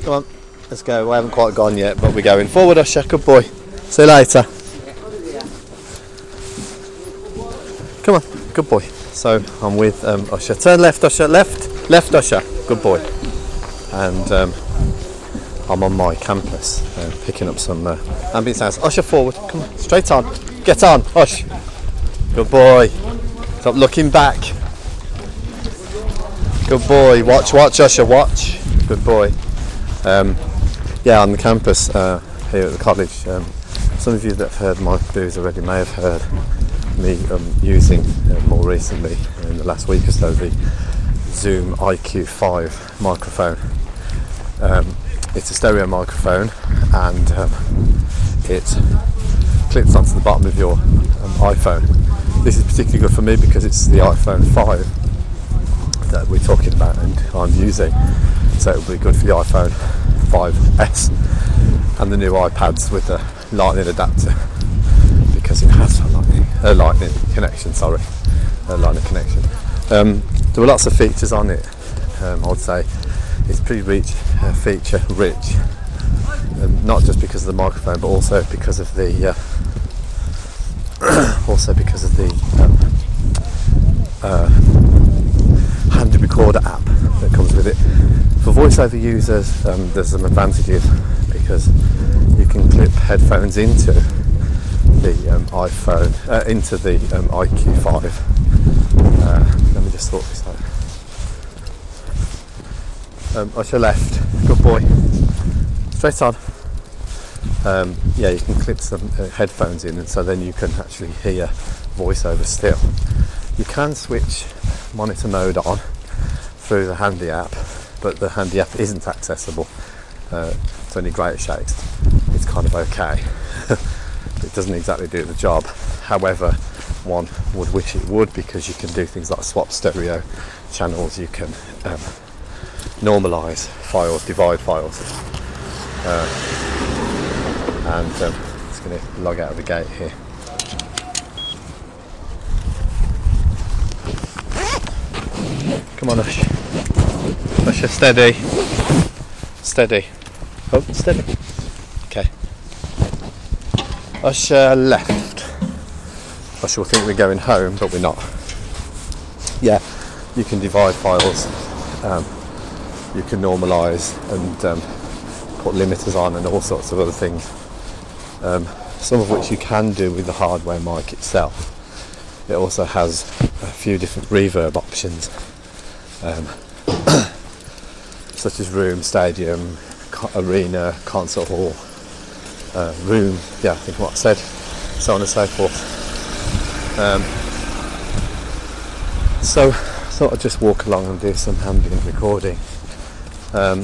Come on, let's go. We haven't quite gone yet, but we're going forward, Usher. Good boy. See you later. Come on, good boy. So I'm with Usher. Turn left, Usher. Left, Usher. Good boy. And I'm on my campus, picking up some ambient sounds. Usher, forward. Come on, straight on. Get on, Ush. Good boy. Stop looking back. Good boy. Watch, Usher. Watch. Good boy. Yeah, on the campus here at the college. Some of you that have heard my booze already may have heard me using more recently in the last week or so the Zoom IQ5 microphone. It's a stereo microphone, and it clips onto the bottom of your iPhone. This is particularly good for me because it's the iPhone 5 that we're talking about and I'm using, so it will be good for the iPhone 5S and the new iPads with the Lightning adapter, because it has a Lightning connection. Lightning connection. There were lots of features on it. I would say it's pretty feature rich, not just because of the microphone, but also because of the handy recorder app that comes with it. For voiceover users, there's some advantages because you can clip headphones into the iPhone, into the IQ5. Let me just sort this out. Usher left, good boy. Straight on. Yeah, you can clip some headphones in, and so then you can actually hear voiceover still. You can switch monitor mode on through the Handy app, but the Handy app isn't accessible to any great shakes. It's kind of okay. It doesn't exactly do the job. However, one would wish it would, because you can do things like swap stereo channels, you can normalise files, divide files, and it's going to log out of the gate here. Come on, Ush. Usher, steady. Steady. Oh, steady. Okay. Usher left. Usher will think we're going home, but we're not. Yeah, you can divide files. You can normalise and put limiters on and all sorts of other things. Some of which you can do with the hardware mic itself. It also has a few different reverb options, such as room, stadium, arena, concert hall, room, yeah, I think what I said, so on and so forth. So I thought I'd just walk along and do some ambient recording. I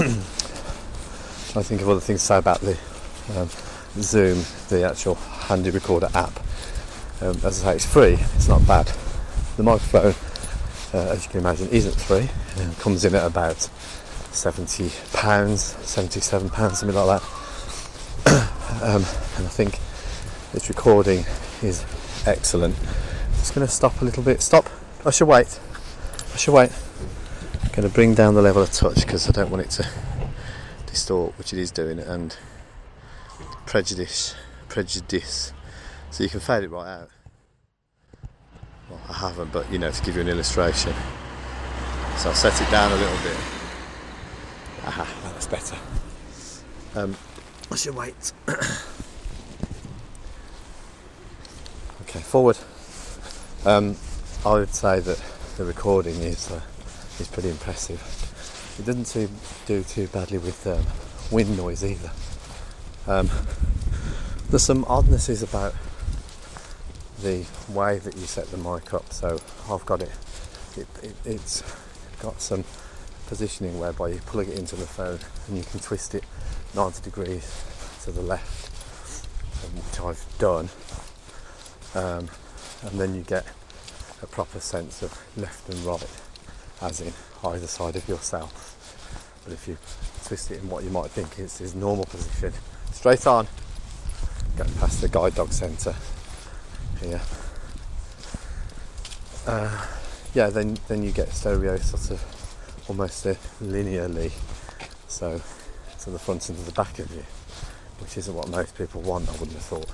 think of other things to say about the Zoom, the actual Handy recorder app. As I say, it's free, it's not bad. The microphone, as you can imagine, isn't free. It comes in at about £70, £77, something like that. And I think its recording is excellent. Just going to stop a little bit. Stop. Usher, wait. Usher, wait. I'm going to bring down the level of touch because I don't want it to distort, which it is doing, and prejudice. So you can fade it right out. Well, I haven't, but you know, to give you an illustration. So I'll set it down a little bit. Aha, that's better. I should wait. Okay, forward. I would say that the recording is pretty impressive. It doesn't seem to do too badly with wind noise either. There's some oddnesses about the way that you set the mic up. So I've got it's got some positioning whereby you plug it into the phone and you can twist it 90 degrees to the left, which I've done, and then you get a proper sense of left and right, as in either side of yourself. But if you twist it in what you might think is his normal position, straight on, going past the guide dog centre here, yeah, then you get stereo sort of almost linearly. So to the front and to the back of you, which isn't what most people want, I wouldn't have thought.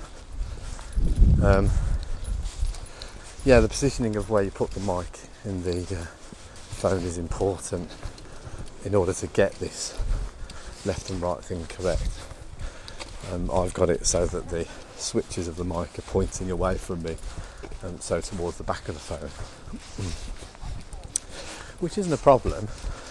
Yeah, the positioning of where you put the mic in the phone is important in order to get this left and right thing correct. I've got it so that the switches of the mic are pointing away from me, so towards the back of the phone, which isn't a problem.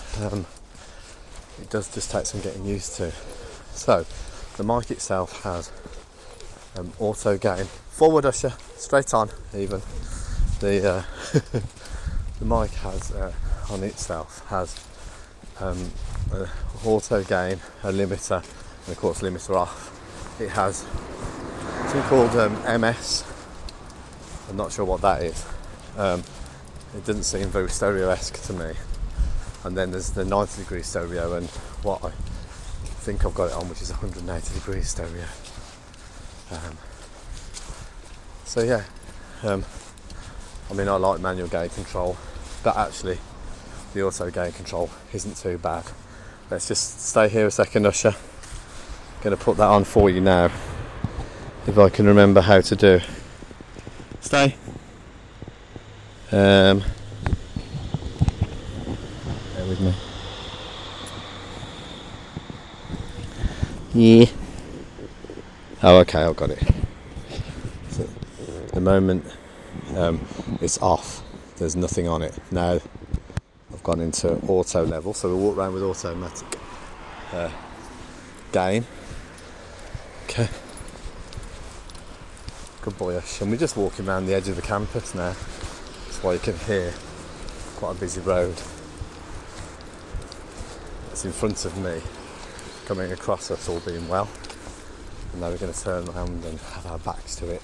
It does just take some getting used to. So the mic itself has auto gain. Forward, Usher, straight on even. The the mic has on itself has auto gain, a limiter, and of course limiter off. It has something called MS. I'm not sure what that is. It doesn't seem very stereo-esque to me. And then there's the 90 degree stereo, and what I think I've got it on, which is 180 degree stereo. So yeah, I mean, I like manual gain control, but actually the auto gain control isn't too bad. Let's just stay here a second, Usher. Going to put that on for you now, if I can remember how to do. Stay. Bear with me. Yeah. Oh, okay, I've got it. So, at the moment, it's off. There's nothing on it. Now, I've gone into auto level, so we'll walk around with automatic gain. Okay. Good boy, Ush. And we're just walking around the edge of the campus now. That's why you can hear quite a busy road. It's in front of me, coming across us, all being well. And now we're going to turn around and have our backs to it.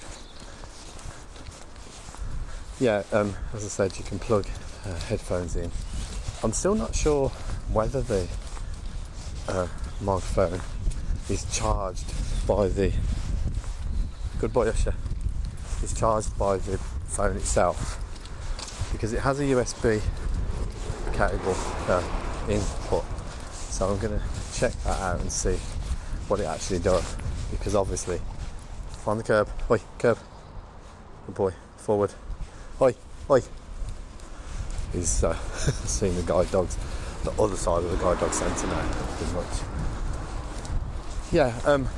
Yeah, as I said, you can plug headphones in. I'm still not sure whether the microphone is charged by the... Good boy, Usher. Is charged by the phone itself, because it has a USB cable input. So I'm going to check that out and see what it actually does, because obviously, on the curb, oi, curb, good boy, forward, oi, oi. He's seeing the guide dogs, the other side of the guide dog centre now, pretty much. Yeah,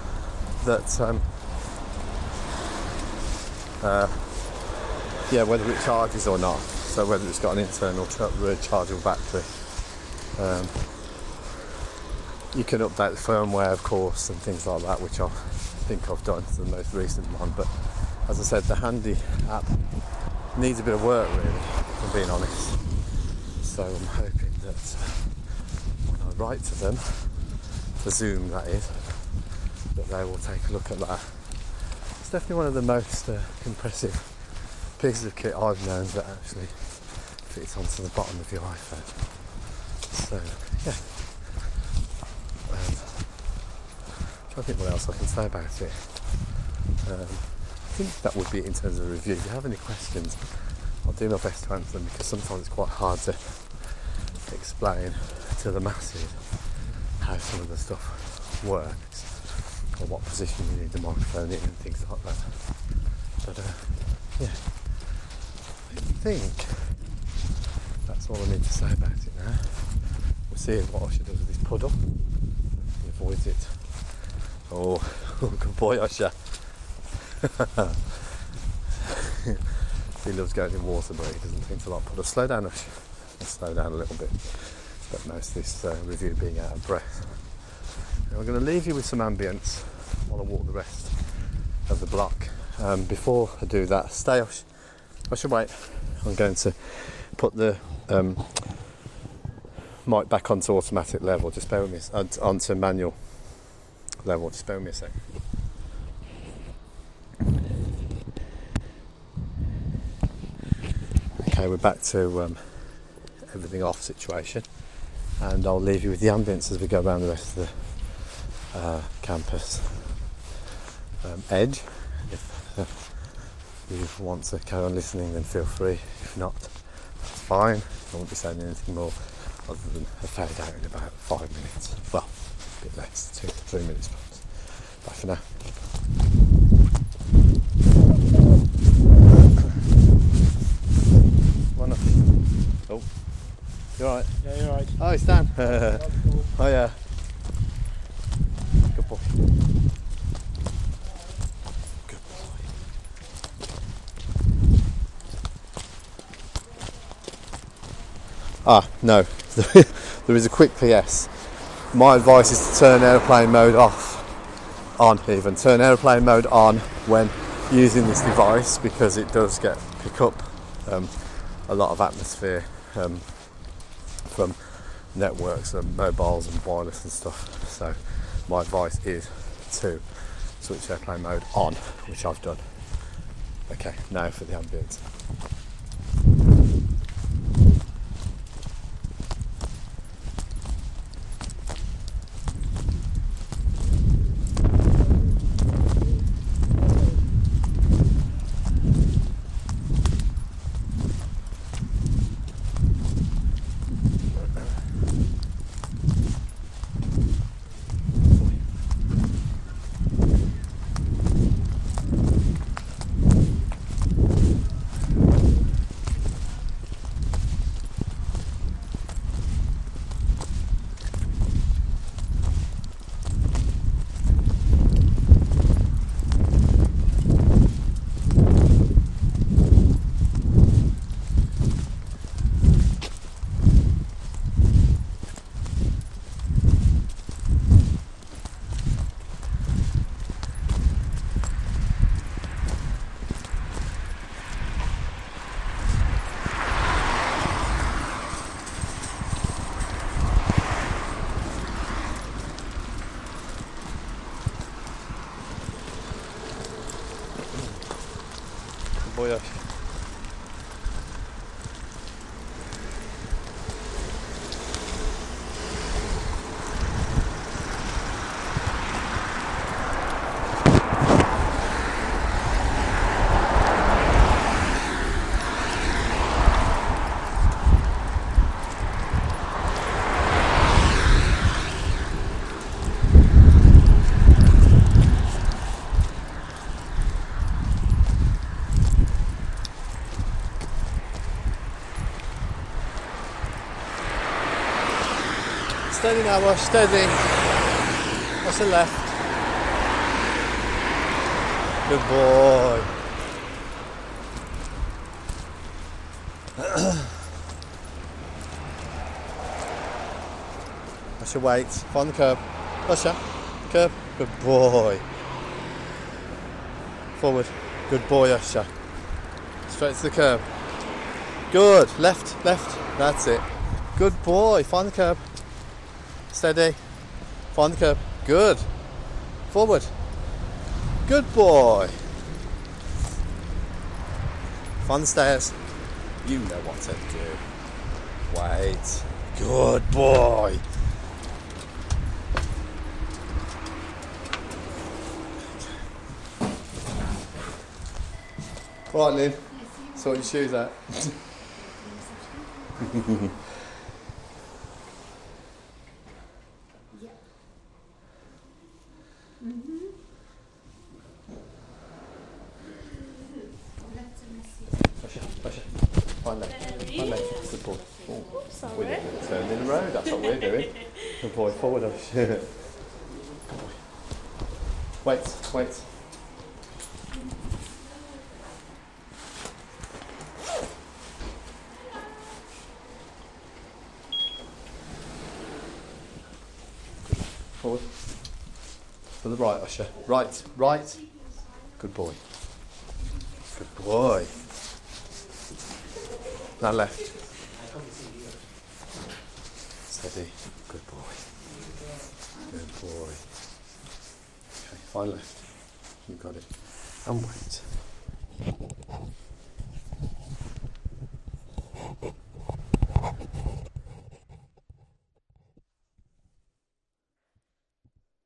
yeah, whether it charges or not, so whether it's got an internal rechargeable battery. You can update the firmware, of course, and things like that, which I think I've done to the most recent one. But as I said, the Handy app needs a bit of work, really, if I'm being honest. So I'm hoping that when I write to them, for Zoom that is, that they will take a look at that. It's definitely one of the most impressive pieces of kit I've known that actually fits onto the bottom of your iPhone. So yeah. I think what else I can say about it. I think that would be it in terms of a review. If you have any questions, I'll do my best to answer them, because sometimes it's quite hard to explain to the masses how some of the stuff works, or what position you need the microphone in and things like that. But yeah, I think that's all I need to say about it now. We'll see what Usher does with this puddle. He avoids it. Oh, good boy, Usher. He loves going in water, but he doesn't seem to like puddles. Slow down, Usher. Let's slow down a little bit. Spent most of this review being out of breath. And I'm going to leave you with some ambience while I walk the rest of the block. Before I do that, stay, Usher. Usher, wait. I'm going to put the mic back onto automatic level. Just bear with me. Onto manual level. Just bear with me a sec. Okay, we're back to everything off situation, and I'll leave you with the ambience as we go around the rest of the campus edge. If you want to carry on listening, then feel free. If not, that's fine. I won't be saying anything more other than a fade out in about 5 minutes. Well, a bit less, 2 to 3 minutes. Bye for now. One up. Oh, you alright? Yeah, you're right. Oh, it's Dan. Oh yeah. Good boy. Good boy. Ah, no. There is a quick PS. My advice is to turn airplane mode on even. Turn airplane mode on when using this device, because it does pick up a lot of atmosphere from networks and mobiles and wireless and stuff. So my advice is to switch airplane mode on, which I've done. Okay, now for the ambience. Boy, steady now, Wash, steady. What's the left? Good boy. Usher, wait. Find the curb. Usher, curb. Good boy. Forward. Good boy, Usher. Straight to the curb. Good. Left, left. That's it. Good boy. Find the curb. Steady. Find the curb. Good. Forward. Good boy. Find the stairs. You know what to do. Wait. Good boy. Right, Lynn. Sort your shoes out. Find left. Find left. Good boy. Oh, we're getting turned in the road. That's what we're doing. Good boy. Forward. Good boy. Wait. Wait. Forward. To the right, Usher. Right. Right. Good boy. Good boy. Now left. Steady. Good boy. Good boy. Okay, fine left. You got it. And wait.